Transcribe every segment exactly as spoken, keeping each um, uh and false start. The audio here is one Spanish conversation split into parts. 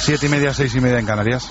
Siete y media, seis y media en Canarias.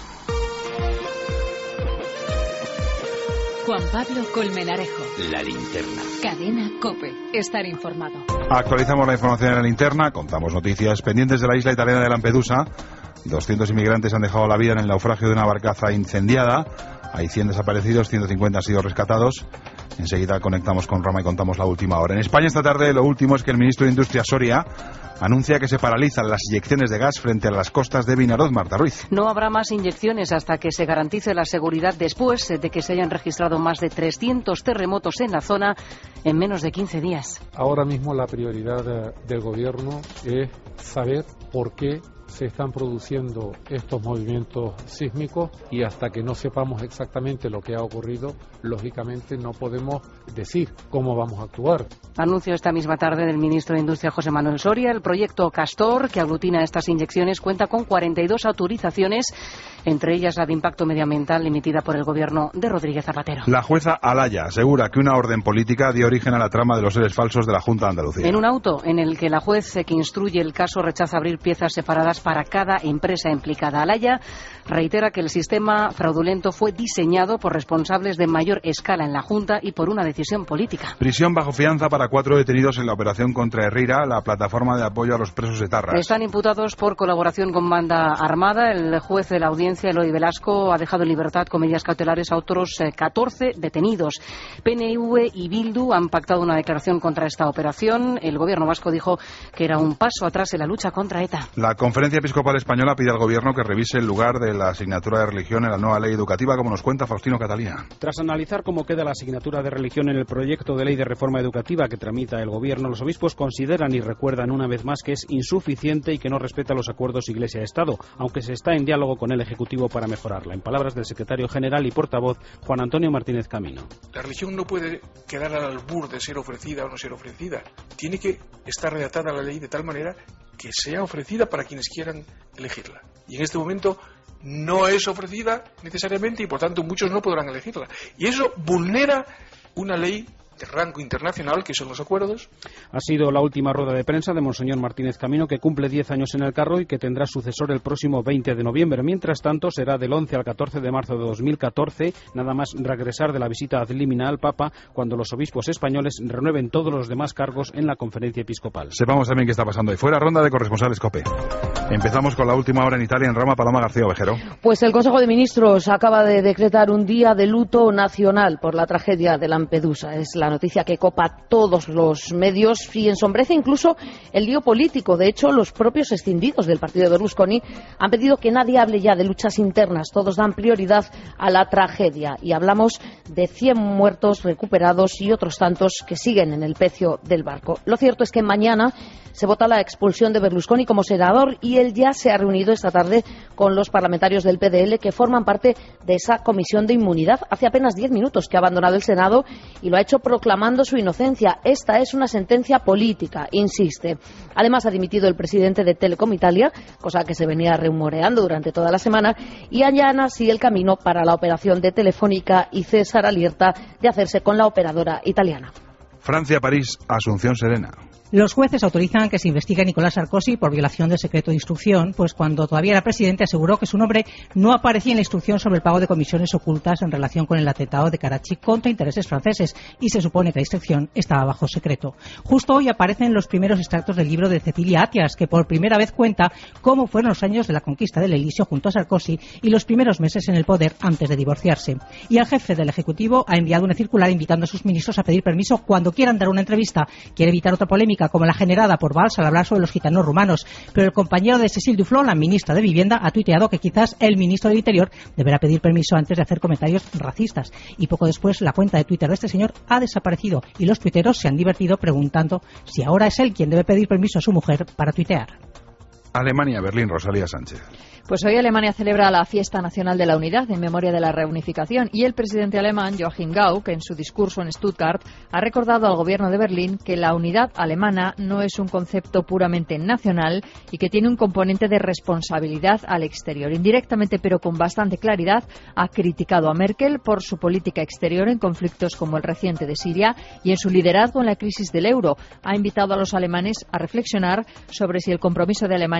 Juan Pablo Colmenarejo. La linterna. Cadena COPE. Estar informado. Actualizamos la información en la linterna, contamos noticias pendientes de la isla italiana de Lampedusa. doscientos inmigrantes han dejado la vida en el naufragio de una barcaza incendiada. Hay cien desaparecidos, ciento cincuenta han sido rescatados. Enseguida conectamos con Roma y contamos la última hora. En España esta tarde lo último es que el ministro de Industria, Soria, anuncia que se paralizan las inyecciones de gas frente a las costas de Vinaroz. Marta Ruiz. No habrá más inyecciones hasta que se garantice la seguridad después de que se hayan registrado más de trescientos terremotos en la zona en menos de quince días. Ahora mismo la prioridad del gobierno es saber por qué se están produciendo estos movimientos sísmicos y hasta que no sepamos exactamente lo que ha ocurrido, lógicamente no podemos decir cómo vamos a actuar. Anuncio esta misma tarde del ministro de Industria, José Manuel Soria. El proyecto Castor, que aglutina estas inyecciones, cuenta con cuarenta y dos autorizaciones, entre ellas la de impacto medioambiental emitida por el gobierno de Rodríguez Zapatero. La jueza Alaya asegura que una orden política dio origen a la trama de los seres falsos de la Junta de Andalucía. En un auto en el que la juez que instruye el caso rechaza abrir piezas separadas para cada empresa implicada. Alaya reitera que el sistema fraudulento fue diseñado por responsables de mayor escala en la Junta y por una decisión política. Prisión bajo fianza para cuatro detenidos en la operación contra Herrera, la plataforma de apoyo a los presos etarras. Están imputados por colaboración con banda armada. El juez de la audiencia, Eloy Velasco, ha dejado en libertad con medidas cautelares a otros catorce detenidos. P N V y Bildu han pactado una declaración contra esta operación. El gobierno vasco dijo que era un paso atrás en la lucha contra ETA. La Conferencia Episcopal Española pide al gobierno que revise el lugar de la asignatura de religión en la nueva ley educativa, como nos cuenta Faustino Catalina. Tras analizar cómo queda la asignatura de religión en el proyecto de ley de reforma educativa que tramita el gobierno, los obispos consideran y recuerdan una vez más que es insuficiente y que no respeta los acuerdos Iglesia-Estado, aunque se está en diálogo con el Ejecutivo para mejorarla. En palabras del secretario general y portavoz, Juan Antonio Martínez Camino. La religión no puede quedar al albur de ser ofrecida o no ser ofrecida. Tiene que estar redactada la ley de tal manera que sea ofrecida para quienes quieran elegirla. Y en este momento no es ofrecida necesariamente y por tanto muchos no podrán elegirla. Y eso vulnera una ley de rango internacional, que son los acuerdos. Ha sido la última rueda de prensa de Monseñor Martínez Camino, que cumple diez años en el cargo y que tendrá sucesor el próximo veinte de noviembre. Mientras tanto, será del once al catorce de marzo de dos mil catorce, nada más regresar de la visita ad limina al Papa, cuando los obispos españoles renueven todos los demás cargos en la Conferencia Episcopal. Sepamos también qué está pasando ahí fuera. Ronda de corresponsales COPE. Empezamos con la última hora en Italia, en Roma. Paloma García Ovejero. Pues el Consejo de Ministros acaba de decretar un día de luto nacional por la tragedia de Lampedusa. Es la noticia que copa todos los medios y ensombrece incluso el lío político. De hecho, los propios escindidos del partido de Berlusconi han pedido que nadie hable ya de luchas internas. Todos dan prioridad a la tragedia. Y hablamos de cien muertos recuperados y otros tantos que siguen en el pecio del barco. Lo cierto es que mañana se vota la expulsión de Berlusconi como senador y él ya se ha reunido esta tarde con los parlamentarios del P D L que forman parte de esa comisión de inmunidad. Hace apenas diez minutos que ha abandonado el Senado y lo ha hecho proclamando su inocencia. Esta es una sentencia política, insiste. Además, ha dimitido el presidente de Telecom Italia, cosa que se venía rumoreando durante toda la semana, y allana así el camino para la operación de Telefónica y César alerta de hacerse con la operadora italiana. Francia, París, Asunción Serena. Los jueces autorizan que se investigue a Nicolás Sarkozy por violación del secreto de instrucción, pues cuando todavía era presidente aseguró que su nombre no aparecía en la instrucción sobre el pago de comisiones ocultas en relación con el atentado de Karachi contra intereses franceses y se supone que la instrucción estaba bajo secreto. Justo hoy aparecen los primeros extractos del libro de Cecilia Atias, que por primera vez cuenta cómo fueron los años de la conquista del Elíseo junto a Sarkozy y los primeros meses en el poder antes de divorciarse. Y el jefe del Ejecutivo ha enviado una circular invitando a sus ministros a pedir permiso cuando quieran dar una entrevista. Quiere evitar otra polémica como la generada por Valls al hablar sobre los gitanos rumanos, pero el compañero de Cécile Duflot, la ministra de Vivienda, ha tuiteado que quizás el ministro del Interior deberá pedir permiso antes de hacer comentarios racistas. Y poco después la cuenta de Twitter de este señor ha desaparecido y los tuiteros se han divertido preguntando si ahora es él quien debe pedir permiso a su mujer para tuitear. Alemania, Berlín, Rosalía Sánchez. Pues hoy Alemania celebra la Fiesta Nacional de la Unidad en memoria de la reunificación y el presidente alemán Joachim Gauck, en su discurso en Stuttgart, ha recordado al gobierno de Berlín que la unidad alemana no es un concepto puramente nacional y que tiene un componente de responsabilidad al exterior. Indirectamente, pero con bastante claridad, ha criticado a Merkel por su política exterior en conflictos como el reciente de Siria y en su liderazgo en la crisis del euro. Ha invitado a los alemanes a reflexionar sobre si el compromiso de Alemania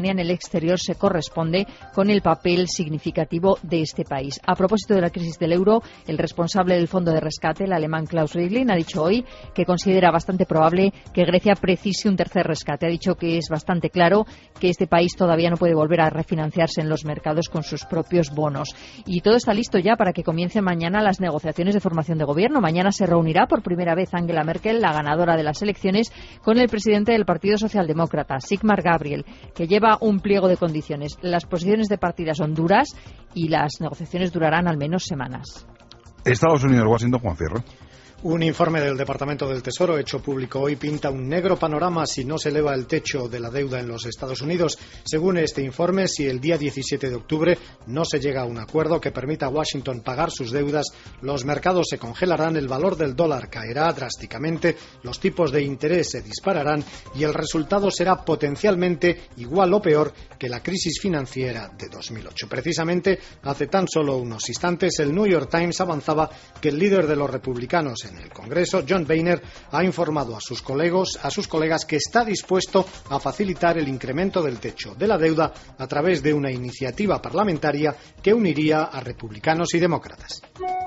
Alemania en el exterior se corresponde con el papel significativo de este país. A propósito de la crisis del euro, el responsable del fondo de rescate, el alemán Klaus Regling, ha dicho hoy que considera bastante probable que Grecia precise un tercer rescate. Ha dicho que es bastante claro que este país todavía no puede volver a refinanciarse en los mercados con sus propios bonos. Y todo está listo ya para que comiencen mañana las negociaciones de formación de gobierno. Mañana se reunirá por primera vez Angela Merkel, la ganadora de las elecciones, con el presidente del Partido Socialdemócrata, Sigmar Gabriel, que lleva un pliego de condiciones. Las posiciones de partida son duras y las negociaciones durarán al menos semanas. Estados Unidos, Washington, Juan Fierro. Un informe del Departamento del Tesoro hecho público hoy pinta un negro panorama si no se eleva el techo de la deuda en los Estados Unidos. Según este informe, si el día diecisiete de octubre no se llega a un acuerdo que permita a Washington pagar sus deudas, los mercados se congelarán, el valor del dólar caerá drásticamente, los tipos de interés se dispararán y el resultado será potencialmente igual o peor que la crisis financiera de dos mil ocho. Precisamente, hace tan solo unos instantes, el New York Times avanzaba que el líder de los republicanos en el Congreso, John Boehner, ha informado a sus colegas, a sus colegas que está dispuesto a facilitar el incremento del techo de la deuda a través de una iniciativa parlamentaria que uniría a republicanos y demócratas.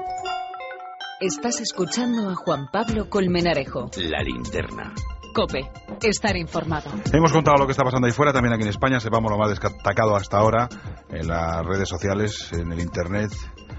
Estás escuchando a Juan Pablo Colmenarejo. La linterna. COPE. Estar informado. Hemos contado lo que está pasando ahí fuera, también aquí en España. Sepamos lo más destacado hasta ahora en las redes sociales, en el Internet.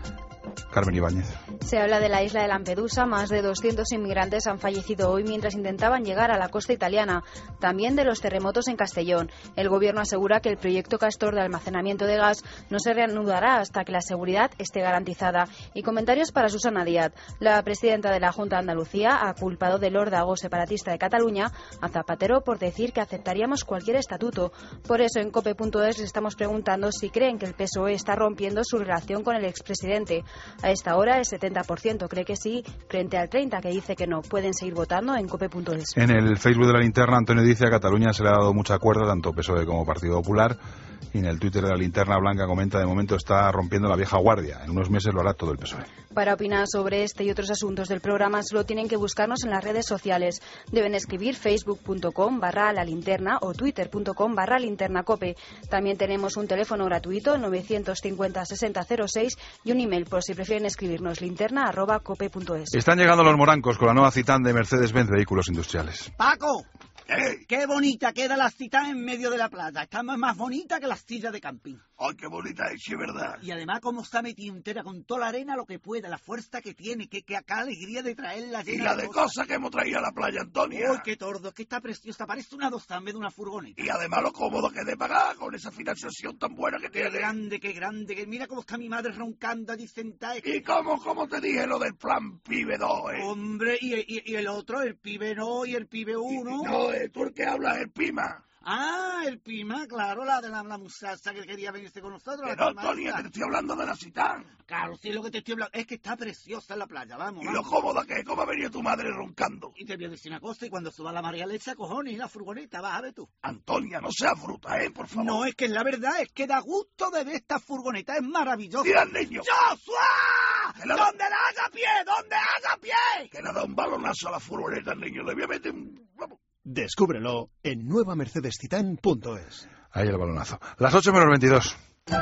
Carmen Ibáñez. Se habla de la isla de Lampedusa. Más de doscientos inmigrantes han fallecido hoy mientras intentaban llegar a la costa italiana. También de los terremotos en Castellón. El gobierno asegura que el proyecto Castor de almacenamiento de gas no se reanudará hasta que la seguridad esté garantizada. Y comentarios para Susana Díaz. La presidenta de la Junta de Andalucía ha culpado del órdago separatista de Cataluña a Zapatero por decir que aceptaríamos cualquier estatuto. Por eso en cope punto es les estamos preguntando si creen que el P S O E está rompiendo su relación con el expresidente. A esta hora el setenta por ciento cree que sí, frente al treinta por ciento que dice que no. Pueden seguir votando en cope punto es. En el Facebook de la linterna, Antonio dice a Cataluña se le ha dado mucha cuerda, tanto P S O E como Partido Popular. Y en el Twitter de la linterna blanca comenta, de momento está rompiendo la vieja guardia. En unos meses lo hará todo el P S O E. Para opinar sobre este y otros asuntos del programa solo tienen que buscarnos en las redes sociales. Deben escribir facebook punto com barra la linterna o twitter punto com barra linterna cope. También tenemos un teléfono gratuito, novecientos cincuenta sesenta cero seis, y un email por si prefieren escribirnos, linterna arroba cope punto es. Están llegando los morancos con la nueva Citan de Mercedes-Benz Vehículos Industriales. ¡Paco! ¿Qué? ¡Qué bonita queda la Citan en medio de la playa! Está más, más bonita que las sillas de camping. ¡Ay, qué bonita es, sí, verdad! Y además, cómo está metida entera con toda la arena, lo que pueda, la fuerza que tiene, que, que acá alegría de traerla llena. Y la de cosas cosa que hemos traído a la playa, Antonia. ¡Uy, qué tordo! Es que está preciosa, parece una dosa en vez de una furgoneta. Y además lo cómodo que es de pagar con esa financiación tan buena que qué tiene. ¡Qué grande, qué grande! Que mira cómo está mi madre roncando allí sentada. ¿Y cómo, cómo te dije lo del plan Pibe dos, eh? Hombre, y, y, y el otro, el Pibe no y el Pibe uno. No, eh, ¿tú el que hablas? El Pima. Ah, el Pima, claro, la de la, la muchacha que quería venirse con nosotros. Que no, Antonia, te estoy hablando de la Citan. Claro, sí, lo que te estoy hablando es que está preciosa en la playa, vamos. Y vamos. lo cómoda que es, como ha venido tu madre roncando. Y te voy a decir una cosa, y cuando suba la marea le echa cojones y la furgoneta, vas a ver tú. Antonia, no seas fruta, eh, por favor. No, es que la verdad es que da gusto de ver esta furgoneta, es maravillosa. ¡Mira al niño! ¡Joshua! Da... ¿Dónde la haga a pie? ¿Dónde haga a pie? Que le da un balonazo a la furgoneta al niño, le voy a meter un... Vamos. Descúbrelo en nueva mercedes citan punto es. Ahí el balonazo. Las ocho menos veintidós.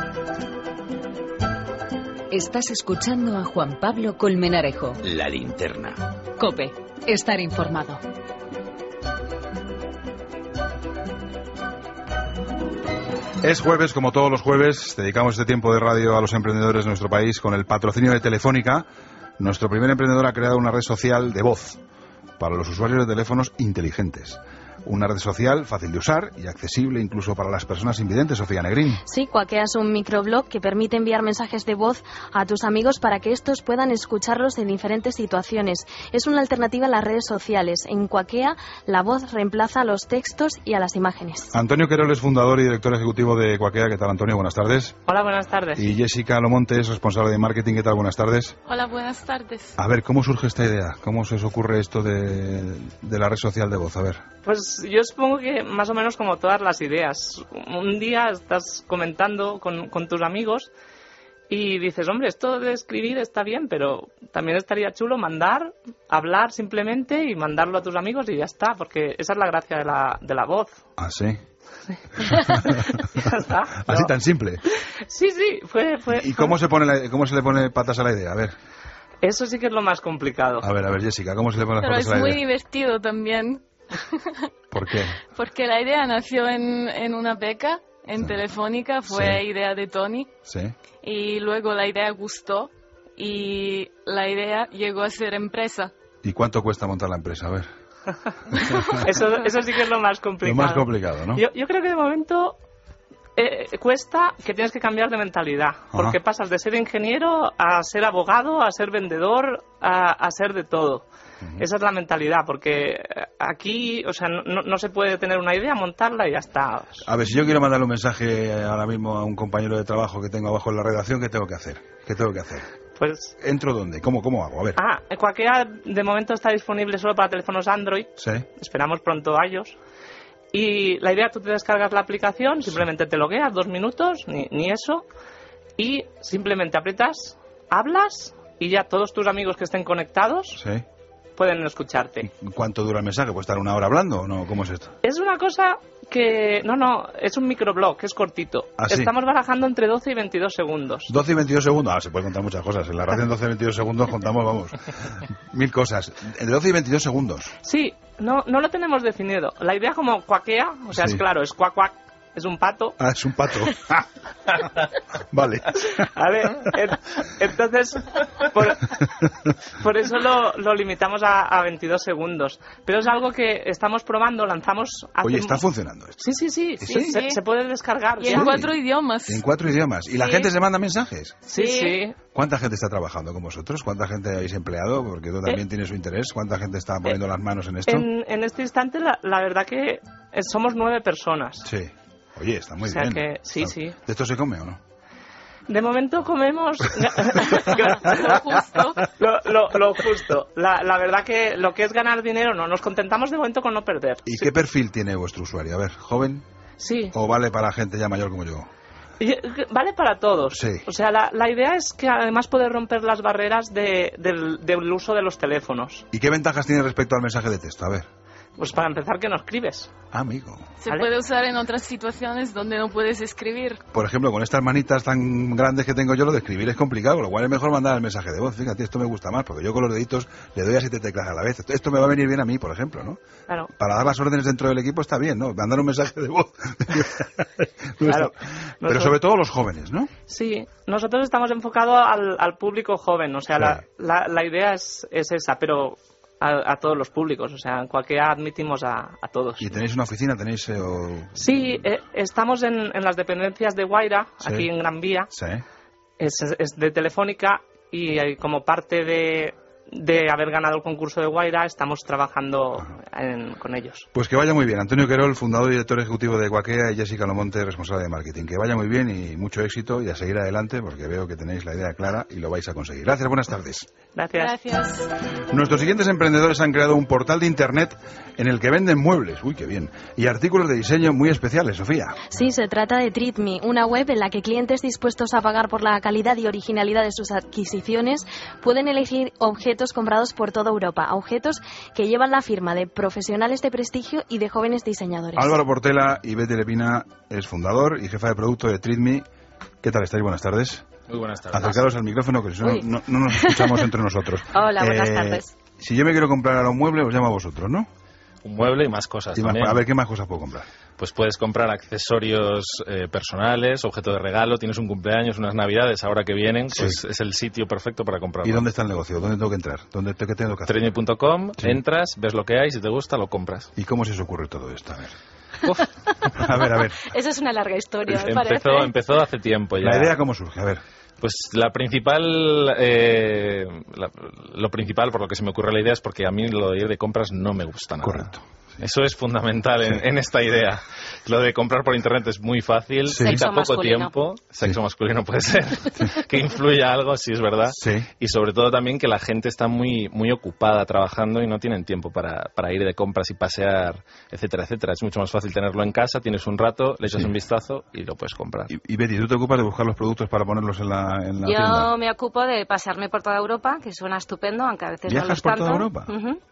Estás escuchando a Juan Pablo Colmenarejo. La linterna. COPE. Estar informado. Es jueves, como todos los jueves, dedicamos este tiempo de radio a los emprendedores de nuestro país con el patrocinio de Telefónica. Nuestro primer emprendedor ha creado una red social de voz para los usuarios de teléfonos inteligentes. Una red social fácil de usar y accesible incluso para las personas invidentes, Sofía Negrín. Sí, Quakea es un microblog que permite enviar mensajes de voz a tus amigos para que estos puedan escucharlos en diferentes situaciones. Es una alternativa a las redes sociales. En Quakea, la voz reemplaza a los textos y a las imágenes. Antonio Querol es fundador y director ejecutivo de Quakea. ¿Qué tal, Antonio? Buenas tardes. Hola, buenas tardes. Y Jessica Lomonte es responsable de marketing. ¿Qué tal? Buenas tardes. Hola, buenas tardes. A ver, ¿cómo surge esta idea? ¿Cómo se os ocurre esto de, de la red social de voz? A ver. Pues yo supongo que más o menos como todas las ideas. Un día estás comentando con, con tus amigos y dices, hombre, esto de escribir está bien, pero también estaría chulo mandar, hablar simplemente y mandarlo a tus amigos y ya está, porque esa es la gracia de la, de la voz. Ah, sí. Ya está. Así No. tan simple. Sí, sí, fue... fue ¿Y cómo se, pone la- cómo se le pone patas a la idea? A ver, Eso sí que es lo más complicado. a ver, a ver, Jessica, ¿cómo se le pone las Pero patas es a la muy idea? divertido también, ¿Por qué? porque la idea nació en, en una beca en Telefónica, fue Sí. idea de Tony, Sí. y luego la idea gustó y la idea llegó a ser empresa. ¿Y cuánto cuesta montar la empresa? A ver. Eso, eso sí que es lo más complicado. Lo más complicado, ¿no? Yo, yo creo que de momento eh, cuesta que tienes que cambiar de mentalidad, porque pasas de ser ingeniero a ser abogado, a ser vendedor, a, a ser de todo. Esa es la mentalidad, porque aquí, o sea, no, no se puede tener una idea, montarla y ya está. A ver, si yo quiero mandarle un mensaje ahora mismo a un compañero de trabajo que tengo abajo en la redacción, ¿qué tengo que hacer? ¿Qué tengo que hacer? Pues... ¿Entro dónde? ¿Cómo, cómo hago? A ver. Ah, Quackea de momento está disponible solo para teléfonos Android. Sí. Esperamos pronto iOS. Y la idea, tú te descargas la aplicación, simplemente te logueas, dos minutos, ni, ni eso, y simplemente aprietas, hablas, y ya todos tus amigos que estén conectados Sí. pueden escucharte. ¿Cuánto dura el mensaje? ¿Puede estar una hora hablando o no? ¿Cómo es esto? Es una cosa que... No, no, es un microblog, que es cortito. ¿Ah, sí? Estamos barajando entre doce y veintidós segundos. doce y veintidós segundos. Ah, se puede contar muchas cosas. En la radio en doce y veintidós segundos contamos, vamos, mil cosas. Entre doce y veintidós segundos. Sí, no, no lo tenemos definido. La idea como Quackea, o sea, Sí. es claro, es cuac cuac, es un pato. Ah, es un pato. Vale. A ver, en- entonces, por, por eso lo, lo limitamos a, a veintidós segundos. Pero es algo que estamos probando, lanzamos... hace Oye, está mu- funcionando esto. Sí, sí, sí, ¿Sí? sí, Se, se puede descargar. Y en ya. cuatro idiomas. En cuatro idiomas. ¿Y la Sí. gente se manda mensajes? Sí, sí. ¿Cuánta gente está trabajando con vosotros? ¿Cuánta gente habéis empleado? Porque tú también tienes su interés. ¿Cuánta gente está poniendo las manos en esto? En, en este instante, la, la verdad que eh, somos nueve personas. Sí. Oye, está muy O sea bien. que, sí, Está- sí. ¿De esto se come o no? De momento comemos lo justo. Lo, lo- lo justo. La, la verdad que lo que es ganar dinero, no. Nos contentamos de momento con no perder. ¿Y qué perfil tiene vuestro usuario? A ver, ¿joven? Sí. ¿O vale para gente ya mayor como yo? Y, eh, Vale para todos. Sí. O sea, la, la idea es que además poder romper las barreras de- del, del uso de los teléfonos. ¿Y qué ventajas tiene respecto al mensaje de texto? A ver. Pues para empezar, que no escribes. Ah, amigo. Se ¿Vale? puede usar en otras situaciones donde no puedes escribir. Por ejemplo, con estas manitas tan grandes que tengo yo, lo de escribir es complicado, con lo cual es mejor mandar el mensaje de voz. Fíjate, esto me gusta más, porque yo con los deditos le doy a siete teclas a la vez. Esto, esto me va a venir bien a mí, por ejemplo, ¿no? Claro. Para dar las órdenes dentro del equipo está bien, ¿no? Mandar un mensaje de voz. No Claro. está- Pero sobre todo los jóvenes, ¿no? Sí, nosotros estamos enfocados al, al público joven, o sea, Sí. la, la, la idea es, es esa, pero a, a todos los públicos, o sea, en cualquiera admitimos a, a todos. ¿Y tenéis una oficina? ¿Tenéis...? eh, o- Sí, eh, estamos en, en las dependencias de Guaira, Sí. aquí en Gran Vía, Sí. es, es de Telefónica y eh, como parte de, de haber ganado el concurso de Guaira estamos trabajando en- con ellos. Pues que vaya muy bien. Antonio Querol, fundador y director ejecutivo de Quackea, y Jessica Lomonte, responsable de marketing. Que vaya muy bien y mucho éxito y a seguir adelante porque veo que tenéis la idea clara y lo vais a conseguir. Gracias, buenas tardes. Gracias. Gracias. Nuestros siguientes emprendedores han creado un portal de internet en el que venden muebles, uy, qué bien, y artículos de diseño muy especiales, Sofía. Sí, se trata de Treatme, una web en la que clientes dispuestos a pagar por la calidad y originalidad de sus adquisiciones pueden elegir objetos comprados por toda Europa, objetos que llevan la firma de profesionales de prestigio y de jóvenes diseñadores. Álvaro Portela y Betty Lepina es fundador y jefa de producto de Treatme. ¿Qué tal estáis? Buenas tardes. Muy buenas tardes. Acercaros al micrófono, que si no, Uy. no, no nos escuchamos entre nosotros. Hola, buenas Eh, tardes. Si yo me quiero comprar ahora un mueble, os llamo a vosotros, ¿no? Un mueble y más cosas Y más- también. a ver, ¿qué más cosas puedo comprar? Pues puedes comprar accesorios eh, personales, objeto de regalo, tienes un cumpleaños, unas navidades ahora que vienen, pues es el sitio perfecto para comprarlo. ¿Y dónde está el negocio? ¿Dónde tengo que entrar? ¿Dónde te- qué tengo que hacer? Treatme punto com, Sí. entras, ves lo que hay, si te gusta lo compras. ¿Y cómo se os ocurre todo esto? A ver. A ver, a ver. Esa es una larga historia, me parece. Empezó, empezó hace tiempo ya. ¿La idea cómo surge? A ver. Pues la principal, eh, la- lo principal por lo que se me ocurre la idea es porque a mí lo de ir de compras no me gusta nada. Correcto. Eso es fundamental en, en esta idea. Lo de comprar por internet es muy fácil, Sí. quita Sexo poco masculino. tiempo, sexo masculino puede ser, que influya algo, sí es verdad, Sí. y sobre todo también que la gente está muy muy ocupada trabajando y no tienen tiempo para, para ir de compras y pasear, etcétera, etcétera. Es mucho más fácil tenerlo en casa, tienes un rato, le echas un vistazo y lo puedes comprar. Y, y Betty, ¿tú te ocupas de buscar los productos para ponerlos en la, en la Yo tienda? me ocupo de pasearme por toda Europa, que suena estupendo, aunque a veces no lo ¿Viajas es por tanto. toda Europa? Ujú.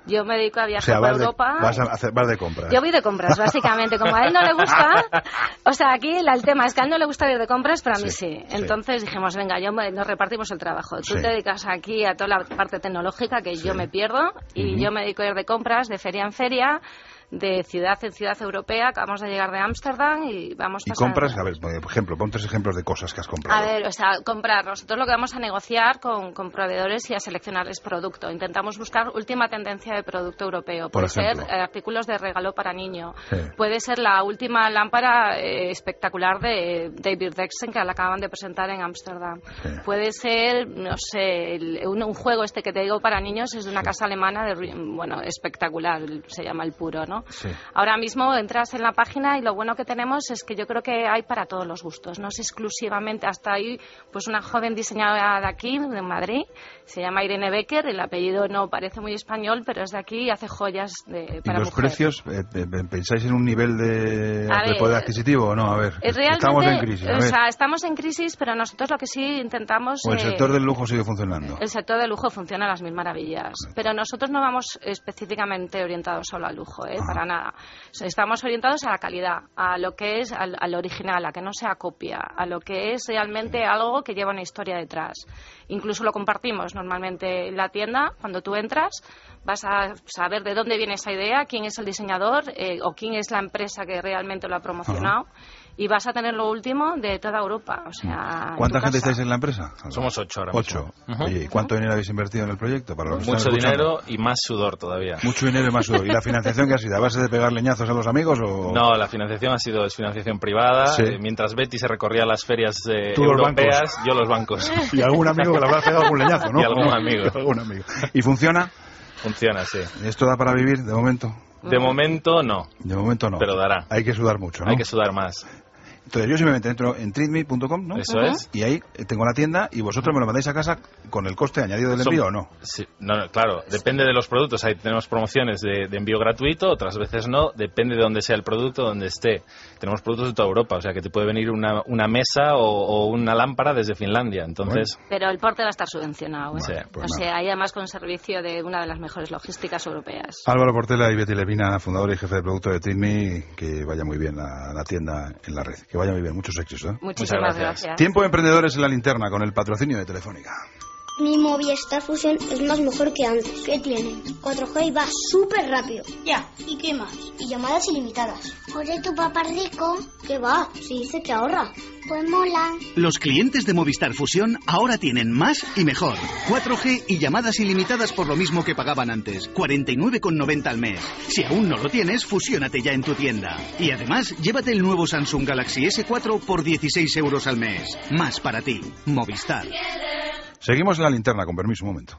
Yo me dedico a viajar o sea, por vas Europa. De, vas, a hacer, vas de compras. Yo voy de compras, básicamente. Como a él no le gusta... O sea, aquí la, el tema es que a él no le gusta ir de compras, pero a mí sí. sí. Entonces sí. dijimos, venga, yo me, nos repartimos el trabajo. Tú sí. te dedicas aquí a toda la parte tecnológica, que sí. yo me pierdo, y uh-huh. yo me dedico a ir de compras, de feria en feria, de ciudad en ciudad europea. Acabamos de llegar de Ámsterdam y vamos a pasar... ¿Y compras? A ver, por ejemplo, pon tres ejemplos de cosas que has comprado. A ver, o sea, comprar. Nosotros lo que vamos a negociar con, con proveedores y a seleccionarles producto. Intentamos buscar última tendencia de producto europeo. Puede ser eh, artículos de regalo para niño. Sí. Puede ser la última lámpara eh, espectacular de David Dexen, que la acaban de presentar en Ámsterdam. Sí. Puede ser, no sé, el, un, un juego este que te digo para niños, es de una sí. casa alemana, de, bueno, espectacular, se llama El Puro, ¿no? Sí. Ahora mismo entras en la página y lo bueno que tenemos es que yo creo que hay para todos los gustos, no es exclusivamente. Hasta ahí, pues una joven diseñadora de aquí, de Madrid, se llama Irene Becker, el apellido no parece muy español, pero es de aquí y hace joyas de, para ¿Y los mujer. precios? Eh, ¿Pensáis en un nivel de, a de ver, poder adquisitivo o no? A ver, estamos en crisis. O sea, estamos en crisis, pero nosotros lo que sí intentamos... ¿O el eh, sector del lujo sigue funcionando? El sector del lujo funciona a las mil maravillas, sí. pero nosotros no vamos específicamente orientados solo al lujo, ¿eh? Para nada. Estamos orientados a la calidad, a lo que es al, al original, a que no sea copia, a lo que es realmente algo que lleva una historia detrás. Incluso lo compartimos normalmente en la tienda. Cuando tú entras vas a saber de dónde viene esa idea, quién es el diseñador eh, o quién es la empresa que realmente lo ha promocionado. Ajá. Y vas a tener lo último de toda Europa. O sea, ¿cuánta gente estáis en la empresa? Somos ocho ahora mismo. Ocho. Uh-huh. ¿Y cuánto dinero habéis invertido en el proyecto? Para los Mucho dinero y más sudor todavía. Mucho dinero y más sudor. ¿Y la financiación qué ha sido? ¿A base de pegar leñazos a los amigos o...? No, la financiación ha sido es financiación privada. Sí. Eh, mientras Betty se recorría las ferias eh, europeas, yo los bancos. Y algún amigo que le habrá pegado algún leñazo, ¿no? Y algún amigo. Y algún amigo. ¿Y funciona? Funciona, sí. ¿Esto da para vivir de momento? De momento no. De momento no. Pero dará. Hay que sudar mucho, ¿no? Hay que sudar más. Entonces yo simplemente entro en treatme punto com, ¿no? Eso uh-huh. es. Y ahí tengo la tienda y vosotros me lo mandáis a casa con el coste añadido del envío, Son, ¿o no? Sí, no, no, claro, depende de los productos. Ahí tenemos promociones de, de envío gratuito, otras veces no. Depende de dónde sea el producto, donde esté. Tenemos productos de toda Europa, o sea que te puede venir una, una mesa o, o una lámpara desde Finlandia, entonces... Bueno. Pero el porte va a estar subvencionado, ¿eh? Sí, pues o nada. sea, hay además con servicio de una de las mejores logísticas europeas. Álvaro Portela y Betty Levina, fundador y jefe de producto de Treatme, que vaya muy bien la, la tienda en la red. Que vaya muy bien, muchos éxitos. ¿eh? Muchísimas gracias. gracias. Tiempo de Emprendedores en la Linterna con el patrocinio de Telefónica. Mi Movistar Fusión es más mejor que antes. ¿Qué tiene? cuatro G y va súper rápido. Ya, ¿y qué más? Y llamadas ilimitadas. Oye, tu papá rico. ¿Qué va? Si dice que ahorra. Pues mola. Los clientes de Movistar Fusión ahora tienen más y mejor. cuatro G y llamadas ilimitadas por lo mismo que pagaban antes. cuarenta y nueve con noventa al mes. Si aún no lo tienes, fusiónate ya en tu tienda. Y además, llévate el nuevo Samsung Galaxy ese cuatro por dieciséis euros al mes. Más para ti. Movistar. Seguimos en la linterna, con permiso, un momento.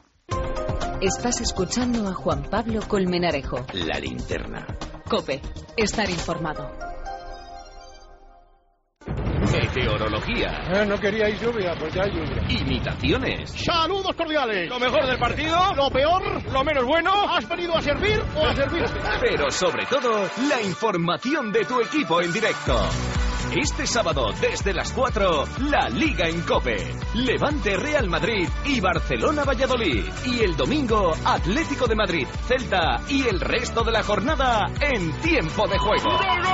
Estás escuchando a Juan Pablo Colmenarejo. La Linterna. COPE. Estar informado. Meteorología. Eh, no queríais lluvia, pues ya hay lluvia. Imitaciones. Saludos cordiales. Lo mejor del partido. Lo peor. Lo menos bueno. ¿Has venido a servir o a servirte? Pero sobre todo, la información de tu equipo en directo. Este sábado, desde las cuatro, la Liga en COPE. Levante Real Madrid y Barcelona Valladolid. Y el domingo, Atlético de Madrid, Celta y el resto de la jornada en tiempo de juego.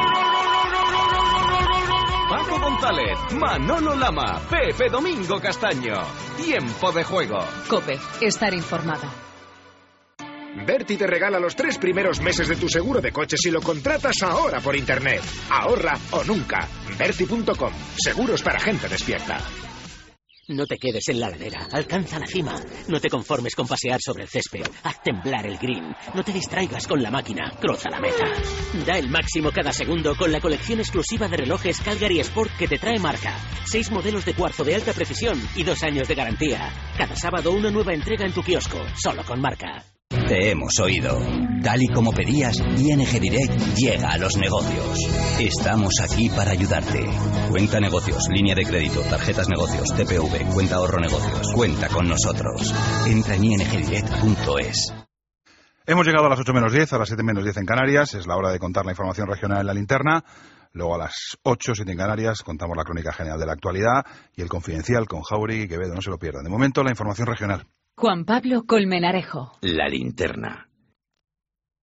Paco González, Manolo Lama, Pepe Domingo Castaño. Tiempo de juego. COPE. Estar informado. Berti te regala los tres primeros meses de tu seguro de coche si lo contratas ahora por internet. Ahorra o nunca. Berti punto com. Seguros para gente despierta. No te quedes en la ladera, alcanza la cima. No te conformes con pasear sobre el césped, haz temblar el green. No te distraigas con la máquina, cruza la meta. Da el máximo cada segundo con la colección exclusiva de relojes Calgary Sport que te trae Marca. Seis modelos de cuarzo de alta precisión y dos años de garantía. Cada sábado una nueva entrega en tu kiosco, solo con Marca. Te hemos oído. Tal y como pedías, I N G Direct llega a los negocios. Estamos aquí para ayudarte. Cuenta negocios, línea de crédito, tarjetas negocios, T P V, cuenta ahorro negocios. Cuenta con nosotros. Entra en i n g direct punto es. Hemos llegado a las ocho menos diez, a las siete menos diez en Canarias. Es la hora de contar la información regional en la linterna. Luego a las ocho, siete en Canarias, contamos la crónica general de la actualidad y el confidencial con Jauregui y Quevedo. No se lo pierdan. De momento, la información regional. Juan Pablo Colmenarejo. La linterna.